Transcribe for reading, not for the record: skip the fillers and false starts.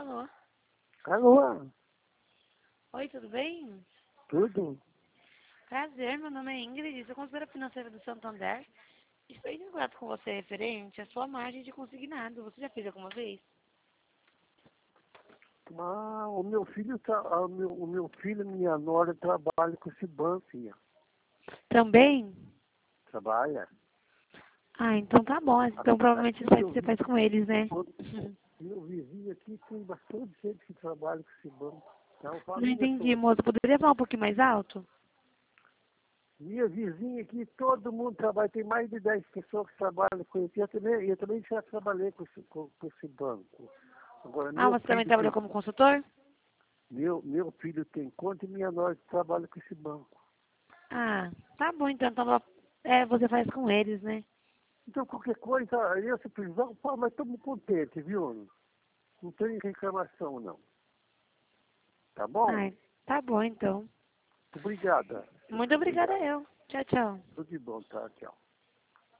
Alô? Alô? Oi, tudo bem? Tudo? Prazer, meu nome é Ingrid, sou consultora financeira do Santander. Estou em contato com você referente à sua margem de consignado. Você já fez alguma vez? Ah, o meu filho e minha nora trabalham com esse banco, filha. Também? Trabalha. Ah, então tá bom. Então provavelmente você faz com eles, né? Meu vizinho aqui tem bastante gente que trabalha com esse banco. É uma Não família entendi, toda. moço. Poderia falar um pouquinho mais alto? Minha vizinha aqui, todo mundo trabalha. Tem mais de 10 pessoas que trabalham com isso. Eu também já trabalhei com esse banco. Agora, Ah, você também trabalhou como consultor? meu filho tem conta e minha nora trabalha com esse banco. Ah, tá bom então. Você faz com eles, né? Então, qualquer coisa, essa prisão, pô, mas estamos contentes, viu? Não tem reclamação, não. Tá bom? Ah, tá bom então. Obrigada. Muito obrigada Obrigado. eu. Tchau, tchau. Tudo de bom, tá? Tchau.